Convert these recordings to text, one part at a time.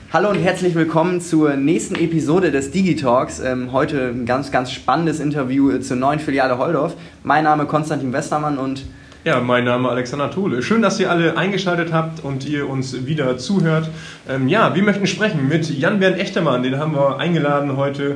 Hallo und herzlich willkommen zur nächsten Episode des Digitalks. Heute ein ganz, ganz spannendes Interview zur neuen Filiale Holdorf. Mein Name ist Konstantin Westermann und... Ja, mein Name ist Alexander Tole. Schön, dass ihr alle eingeschaltet habt und ihr uns wieder zuhört. Wir möchten sprechen mit Jan-Bernd Echtermann, den haben wir eingeladen heute.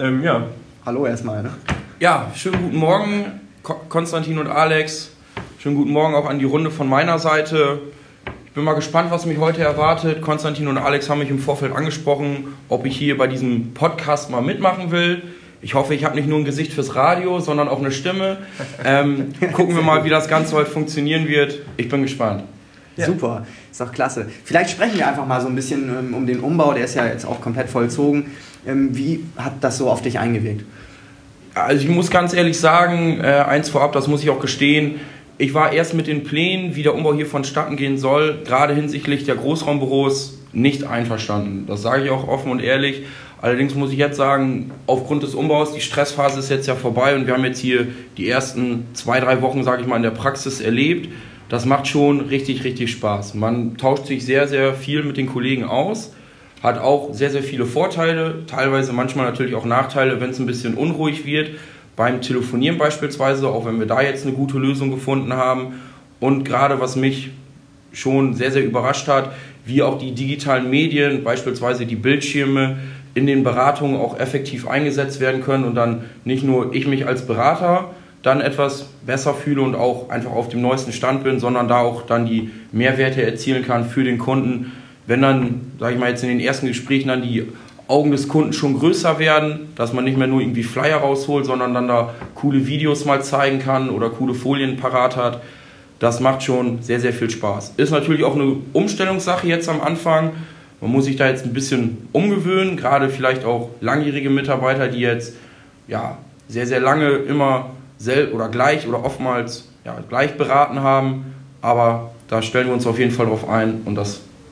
Hallo erstmal. Ne? Ja, schönen guten Morgen, Konstantin und Alex. Schönen guten Morgen auch an die Runde von meiner Seite. Ich bin mal gespannt, was mich heute erwartet. Konstantin und Alex haben mich im Vorfeld angesprochen, ob ich hier bei diesem Podcast mal mitmachen will. Ich hoffe, ich habe nicht nur ein Gesicht fürs Radio, sondern auch eine Stimme. Gucken wir mal, wie das Ganze heute funktionieren wird. Ich bin gespannt. Ja. Super, ist doch klasse. Vielleicht sprechen wir einfach mal so ein bisschen um den Umbau, der ist ja jetzt auch komplett vollzogen. Wie hat das so auf dich eingewirkt? Also ich muss ganz ehrlich sagen, eins vorab, das muss ich auch gestehen, ich war erst mit den Plänen, wie der Umbau hier vonstatten gehen soll, gerade hinsichtlich der Großraumbüros, nicht einverstanden. Das sage ich auch offen und ehrlich. Allerdings muss ich jetzt sagen, aufgrund des Umbaus, die Stressphase ist jetzt ja vorbei und wir haben jetzt hier die ersten 2-3 Wochen, sage ich mal, in der Praxis erlebt. Das macht schon richtig, richtig Spaß. Man tauscht sich sehr, sehr viel mit den Kollegen aus, hat auch sehr, sehr viele Vorteile, teilweise manchmal natürlich auch Nachteile, wenn es ein bisschen unruhig wird. Beim Telefonieren beispielsweise, auch wenn wir da jetzt eine gute Lösung gefunden haben. Und gerade was mich schon sehr, sehr überrascht hat, wie auch die digitalen Medien, beispielsweise die Bildschirme, in den Beratungen auch effektiv eingesetzt werden können und dann nicht nur ich mich als Berater dann etwas besser fühle und auch einfach auf dem neuesten Stand bin, sondern da auch dann die Mehrwerte erzielen kann für den Kunden. Wenn dann, sage ich mal jetzt in den ersten Gesprächen dann die Augen des Kunden schon größer werden, dass man nicht mehr nur irgendwie Flyer rausholt, sondern dann da coole Videos mal zeigen kann oder coole Folien parat hat. Das macht schon sehr, sehr viel Spaß. Ist natürlich auch eine Umstellungssache jetzt am Anfang. Man muss sich da jetzt ein bisschen umgewöhnen, gerade vielleicht auch langjährige Mitarbeiter, die jetzt ja, sehr, sehr lange immer gleich oder oftmals gleich beraten haben. Aber da stellen wir uns auf jeden Fall drauf ein und da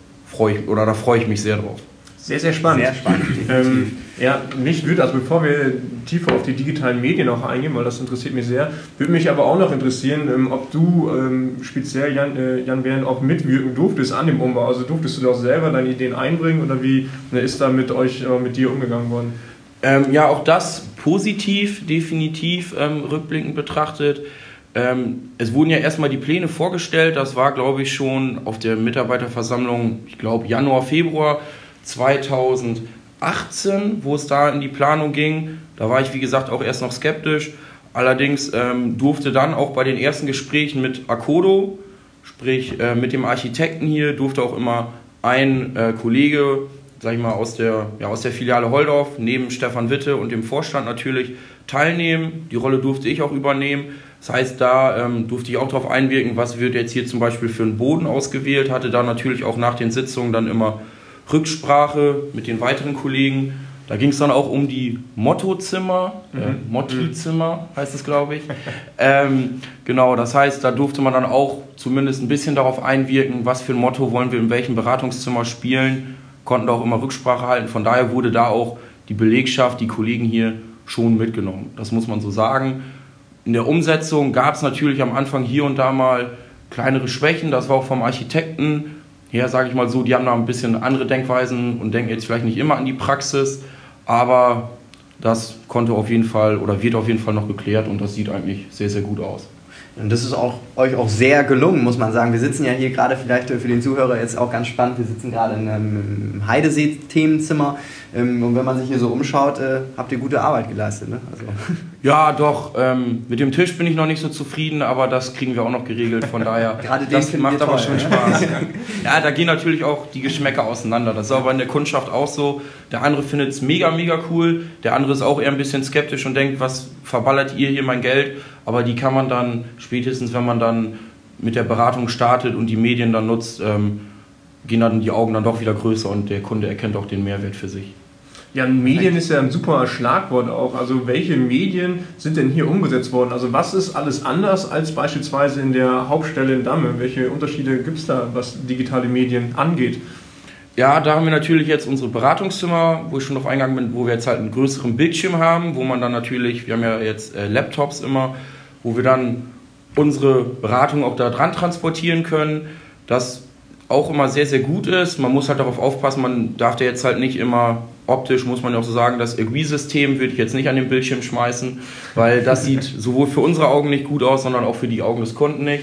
freue ich mich sehr drauf. Sehr, sehr spannend. Sehr spannend. Mich würde, also bevor wir tiefer auf die digitalen Medien auch eingehen, weil das interessiert mich sehr, würde mich aber auch noch interessieren, ob du speziell, Jan-Bernd, auch mitwirken durftest an dem Umbau. Also durftest du da auch selber deine Ideen einbringen oder wie ist da mit dir umgegangen worden? Auch das positiv, definitiv rückblickend betrachtet. Es wurden ja erstmal die Pläne vorgestellt, das war glaube ich schon auf der Mitarbeiterversammlung, ich glaube Januar, Februar 2018, wo es da in die Planung ging. Da war ich, wie gesagt, auch erst noch skeptisch. Allerdings durfte dann auch bei den ersten Gesprächen mit Akodo, sprich mit dem Architekten hier, durfte auch immer ein Kollege, sag ich mal, aus der Filiale Holdorf, neben Stefan Witte und dem Vorstand natürlich teilnehmen. Die Rolle durfte ich auch übernehmen. Das heißt, da durfte ich auch darauf einwirken, was wird jetzt hier zum Beispiel für einen Boden ausgewählt, hatte da natürlich auch nach den Sitzungen dann immer Rücksprache mit den weiteren Kollegen. Da ging es dann auch um die Mottozimmer, Motti-Zimmer heißt es, glaube ich. Genau, das heißt, da durfte man dann auch zumindest ein bisschen darauf einwirken, was für ein Motto wollen wir in welchem Beratungszimmer spielen, konnten da auch immer Rücksprache halten. Von daher wurde da auch die Belegschaft, die Kollegen hier schon mitgenommen. Das muss man so sagen. In der Umsetzung gab es natürlich am Anfang hier und da mal kleinere Schwächen. Das war auch vom Architekten her, sage ich mal so, die haben da ein bisschen andere Denkweisen und denken jetzt vielleicht nicht immer an die Praxis, aber das konnte auf jeden Fall oder wird auf jeden Fall noch geklärt und das sieht eigentlich sehr, sehr gut aus. Und das ist euch auch sehr gelungen, muss man sagen. Wir sitzen ja hier gerade, vielleicht für den Zuhörer jetzt auch ganz spannend, wir sitzen gerade in einem Heidesee-Themenzimmer. Und wenn man sich hier so umschaut, habt ihr gute Arbeit geleistet, ne? Also. Ja, doch. Mit dem Tisch bin ich noch nicht so zufrieden, aber das kriegen wir auch noch geregelt. Von daher, das macht aber schon Spaß. Ja, da gehen natürlich auch die Geschmäcker auseinander. Das ist aber in der Kundschaft auch so. Der eine findet es mega, mega cool. Der andere ist auch eher ein bisschen skeptisch und denkt, was verballert ihr hier mein Geld? Aber die kann man dann spätestens, wenn man dann mit der Beratung startet und die Medien dann nutzt, gehen dann die Augen dann doch wieder größer und der Kunde erkennt auch den Mehrwert für sich. Ja, Medien ist ja ein super Schlagwort auch. Also welche Medien sind denn hier umgesetzt worden? Also was ist alles anders als beispielsweise in der Hauptstelle in Damme? Welche Unterschiede gibt es da, was digitale Medien angeht? Ja, da haben wir natürlich jetzt unsere Beratungszimmer, wo ich schon drauf eingegangen bin, wo wir jetzt halt einen größeren Bildschirm haben, wo man dann natürlich, wir haben ja jetzt Laptops immer, wo wir dann unsere Beratung auch da dran transportieren können. Das auch immer sehr, sehr gut ist. Man muss halt darauf aufpassen, man darf da jetzt halt nicht immer optisch, muss man ja auch so sagen, das Agui-System würde ich jetzt nicht an den Bildschirm schmeißen, weil das sieht sowohl für unsere Augen nicht gut aus, sondern auch für die Augen des Kunden nicht.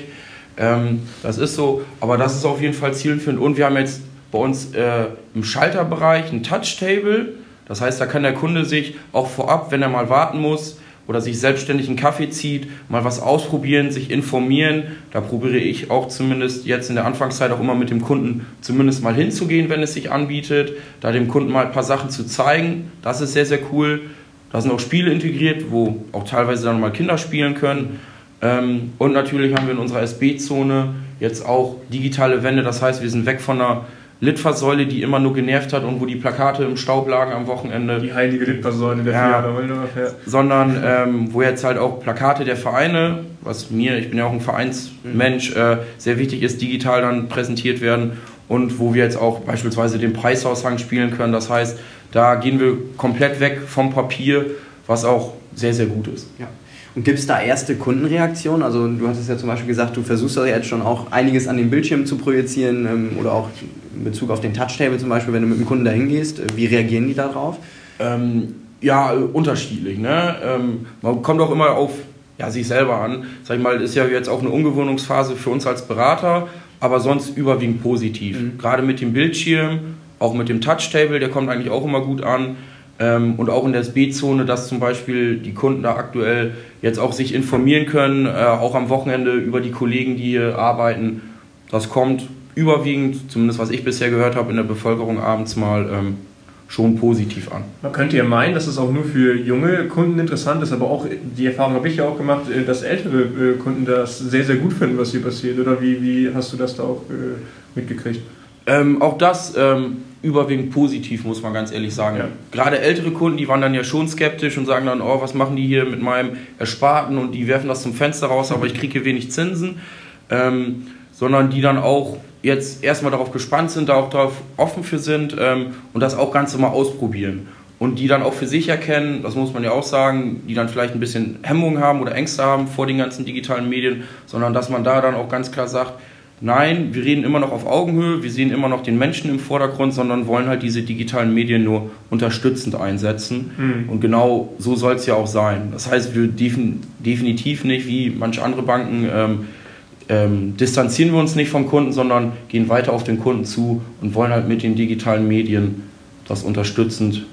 Das ist so, aber das ist auf jeden Fall zielführend. Und wir haben jetzt bei uns im Schalterbereich ein Touch-Table. Das heißt, da kann der Kunde sich auch vorab, wenn er mal warten muss oder sich selbstständig einen Kaffee zieht, mal was ausprobieren, sich informieren. Da probiere ich auch zumindest jetzt in der Anfangszeit auch immer mit dem Kunden zumindest mal hinzugehen, wenn es sich anbietet, da dem Kunden mal ein paar Sachen zu zeigen. Das ist sehr, sehr cool. Da sind auch Spiele integriert, wo auch teilweise dann mal Kinder spielen können. Und natürlich haben wir in unserer SB-Zone jetzt auch digitale Wände. Das heißt, wir sind weg von einer Litfaßsäule, die immer nur genervt hat und wo die Plakate im Staub lagen am Wochenende. Die heilige Litfaßsäule der Vierjahre. Sondern wo jetzt halt auch Plakate der Vereine, was mir, ich bin ja auch ein Vereinsmensch, sehr wichtig ist, digital dann präsentiert werden und wo wir jetzt auch beispielsweise den Preisaushang spielen können. Das heißt, da gehen wir komplett weg vom Papier, was auch sehr, sehr gut ist. Ja. Und gibt es da erste Kundenreaktionen? Also du hattest ja zum Beispiel gesagt, du versuchst ja jetzt schon auch einiges an den Bildschirm zu projizieren oder auch in Bezug auf den Touchtable zum Beispiel, wenn du mit dem Kunden dahin gehst. Wie reagieren die darauf? Ja, unterschiedlich. Ne? Man kommt auch immer auf sich selber an. Sag ich mal, ist ja jetzt auch eine Umgewöhnungsphase für uns als Berater, aber sonst überwiegend positiv. Gerade mit dem Bildschirm, auch mit dem Touchtable, der kommt eigentlich auch immer gut an. Und auch in der SB-Zone, dass zum Beispiel die Kunden da aktuell jetzt auch sich informieren können, auch am Wochenende über die Kollegen, die hier arbeiten. Das kommt überwiegend, zumindest was ich bisher gehört habe, in der Bevölkerung abends mal schon positiv an. Man könnte ja meinen, dass es auch nur für junge Kunden interessant ist, aber auch die Erfahrung habe ich ja auch gemacht, dass ältere Kunden das sehr, sehr gut finden, was hier passiert. Oder wie hast du das da auch mitgekriegt? Auch das überwiegend positiv, muss man ganz ehrlich sagen. Ja. Gerade ältere Kunden, die waren dann ja schon skeptisch und sagen dann, oh, was machen die hier mit meinem Ersparten und die werfen das zum Fenster raus, aber ich kriege hier wenig Zinsen. Sondern die dann auch jetzt erstmal darauf gespannt sind, da auch darauf offen für sind und das auch ganz mal ausprobieren. Und die dann auch für sich erkennen, das muss man ja auch sagen, die dann vielleicht ein bisschen Hemmungen haben oder Ängste haben vor den ganzen digitalen Medien, sondern dass man da dann auch ganz klar sagt, nein, wir reden immer noch auf Augenhöhe, wir sehen immer noch den Menschen im Vordergrund, sondern wollen halt diese digitalen Medien nur unterstützend einsetzen. Und genau so soll es ja auch sein. Das heißt, wir definitiv nicht, wie manche andere Banken, distanzieren wir uns nicht vom Kunden, sondern gehen weiter auf den Kunden zu und wollen halt mit den digitalen Medien das unterstützend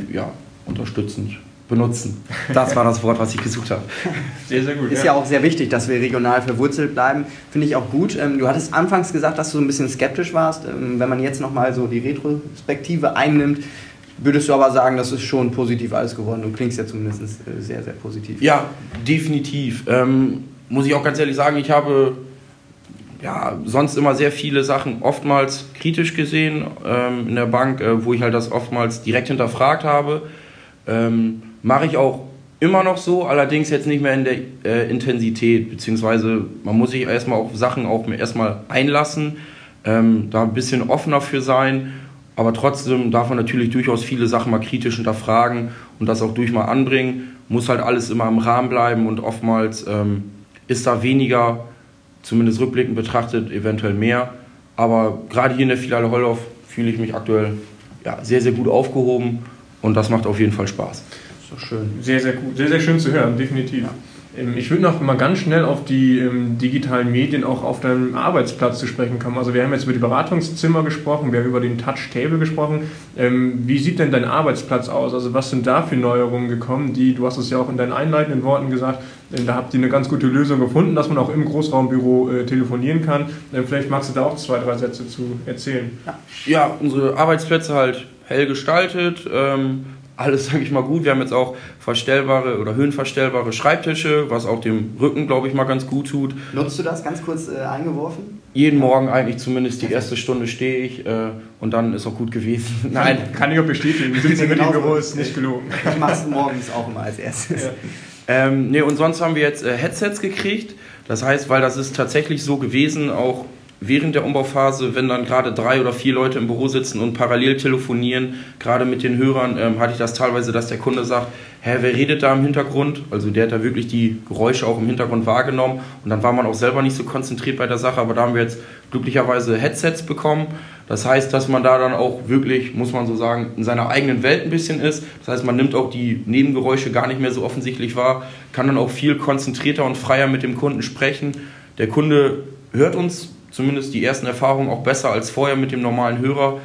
benutzen. Das war das Wort, was ich gesucht habe. Sehr, sehr gut. Ist ja auch sehr wichtig, dass wir regional verwurzelt bleiben. Finde ich auch gut. Du hattest anfangs gesagt, dass du so ein bisschen skeptisch warst. Wenn man jetzt nochmal so die Retrospektive einnimmt, würdest du aber sagen, das ist schon positiv alles geworden. Du klingst ja zumindest sehr, sehr positiv. Ja, definitiv. Muss ich auch ganz ehrlich sagen, ich habe sonst immer sehr viele Sachen oftmals kritisch gesehen in der Bank, wo ich halt das oftmals direkt hinterfragt habe. Mache ich auch immer noch so, allerdings jetzt nicht mehr in der Intensität, beziehungsweise man muss sich erstmal auf Sachen auch erstmal einlassen, da ein bisschen offener für sein, aber trotzdem darf man natürlich durchaus viele Sachen mal kritisch hinterfragen und das auch mal anbringen, muss halt alles immer im Rahmen bleiben und oftmals ist da weniger, zumindest rückblickend betrachtet, eventuell mehr, aber gerade hier in der Filiale Hollow fühle ich mich aktuell sehr, sehr gut aufgehoben. Und das macht auf jeden Fall Spaß. So schön. Sehr, sehr gut. Sehr, sehr schön zu hören, definitiv. Ja. Ich würde noch mal ganz schnell auf die digitalen Medien auch auf deinem Arbeitsplatz zu sprechen kommen. Also wir haben jetzt über die Beratungszimmer gesprochen, wir haben über den Touchtable gesprochen. Wie sieht denn dein Arbeitsplatz aus? Also was sind da für Neuerungen gekommen? Du hast es ja auch in deinen einleitenden Worten gesagt, da habt ihr eine ganz gute Lösung gefunden, dass man auch im Großraumbüro telefonieren kann. Vielleicht magst du da auch 2, 3 Sätze zu erzählen. Ja, unsere Arbeitsplätze halt hell gestaltet, alles, sage ich mal, gut. Wir haben jetzt auch verstellbare oder höhenverstellbare Schreibtische, was auch dem Rücken, glaube ich, mal ganz gut tut. Nutzt du das ganz kurz eingeworfen? Jeden Morgen eigentlich zumindest die erste Stunde stehe ich und dann ist auch gut gewesen. Nein, kann ich auch bestätigen. Wir sitzen mit dem Büro, ist nicht gelogen. Ich mache es morgens auch immer als erstes. Ja. Und sonst haben wir jetzt Headsets gekriegt. Das heißt, weil das ist tatsächlich so gewesen, auch während der Umbauphase, wenn dann gerade 3 oder 4 Leute im Büro sitzen und parallel telefonieren, gerade mit den Hörern, hatte ich das teilweise, dass der Kunde sagt, hä, wer redet da im Hintergrund? Also der hat da wirklich die Geräusche auch im Hintergrund wahrgenommen und dann war man auch selber nicht so konzentriert bei der Sache, aber da haben wir jetzt glücklicherweise Headsets bekommen. Das heißt, dass man da dann auch wirklich, muss man so sagen, in seiner eigenen Welt ein bisschen ist. Das heißt, man nimmt auch die Nebengeräusche gar nicht mehr so offensichtlich wahr, kann dann auch viel konzentrierter und freier mit dem Kunden sprechen. Der Kunde hört uns, zumindest die ersten Erfahrungen, auch besser als vorher mit dem normalen Hörer.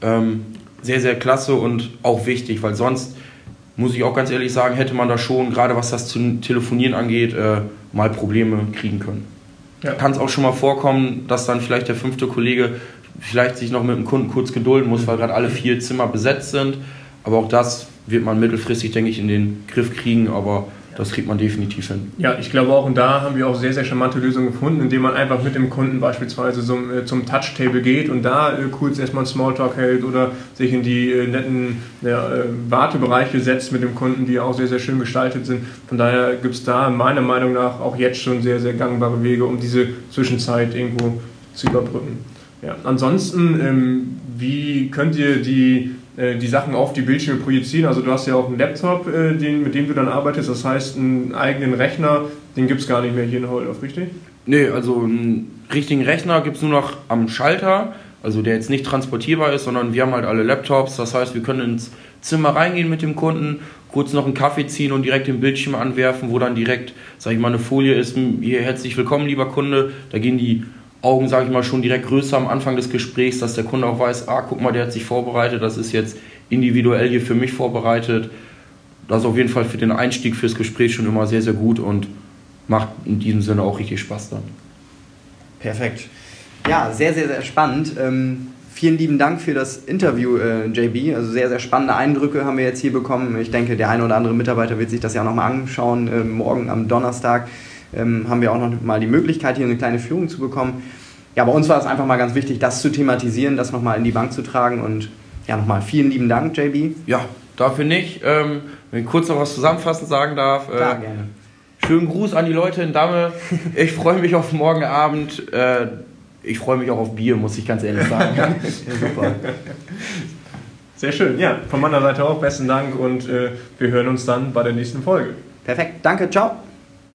Sehr, sehr klasse und auch wichtig, weil sonst, muss ich auch ganz ehrlich sagen, hätte man da schon, gerade was das Telefonieren angeht, mal Probleme kriegen können. Ja. Kann es auch schon mal vorkommen, dass dann vielleicht der 5. Kollege vielleicht sich noch mit dem Kunden kurz gedulden muss, weil gerade alle 4 Zimmer besetzt sind. Aber auch das wird man mittelfristig, denke ich, in den Griff kriegen, aber das kriegt man definitiv hin. Ja, ich glaube auch, und da haben wir auch sehr, sehr charmante Lösungen gefunden, indem man einfach mit dem Kunden beispielsweise zum Touch-Table geht und da kurz erstmal einen Smalltalk hält oder sich in die netten Wartebereiche setzt mit dem Kunden, die auch sehr, sehr schön gestaltet sind. Von daher gibt es da meiner Meinung nach auch jetzt schon sehr, sehr gangbare Wege, um diese Zwischenzeit irgendwo zu überbrücken. Ja, ansonsten, wie könnt ihr die Sachen auf die Bildschirme projizieren? Also du hast ja auch einen Laptop, mit dem du dann arbeitest, das heißt einen eigenen Rechner, den gibt es gar nicht mehr hier in Holdorf, richtig? Nee, also einen richtigen Rechner gibt es nur noch am Schalter, also der jetzt nicht transportierbar ist, sondern wir haben halt alle Laptops, das heißt wir können ins Zimmer reingehen mit dem Kunden, kurz noch einen Kaffee ziehen und direkt den Bildschirm anwerfen, wo dann direkt, sag ich mal, eine Folie ist, hier herzlich willkommen, lieber Kunde, da gehen die Augen, sage ich mal, schon direkt größer am Anfang des Gesprächs, dass der Kunde auch weiß, guck mal, der hat sich vorbereitet, das ist jetzt individuell hier für mich vorbereitet. Das ist auf jeden Fall für den Einstieg fürs Gespräch schon immer sehr, sehr gut und macht in diesem Sinne auch richtig Spaß dann. Perfekt. Ja, sehr, sehr, sehr spannend. Vielen lieben Dank für das Interview, JB. Also sehr, sehr spannende Eindrücke haben wir jetzt hier bekommen. Ich denke, der eine oder andere Mitarbeiter wird sich das ja auch nochmal anschauen, morgen am Donnerstag. Haben wir auch noch mal die Möglichkeit, hier eine kleine Führung zu bekommen. Ja, bei uns war es einfach mal ganz wichtig, das zu thematisieren, das nochmal in die Bank zu tragen und ja, nochmal vielen lieben Dank, JB. Ja, dafür nicht. Wenn ich kurz noch was zusammenfassend sagen darf. Klar, gerne. Schönen Gruß an die Leute in Damme. Ich freue mich auf morgen Abend. Ich freue mich auch auf Bier, muss ich ganz ehrlich sagen. Ja, super. Sehr schön. Ja, von meiner Seite auch besten Dank und wir hören uns dann bei der nächsten Folge. Perfekt, danke, ciao.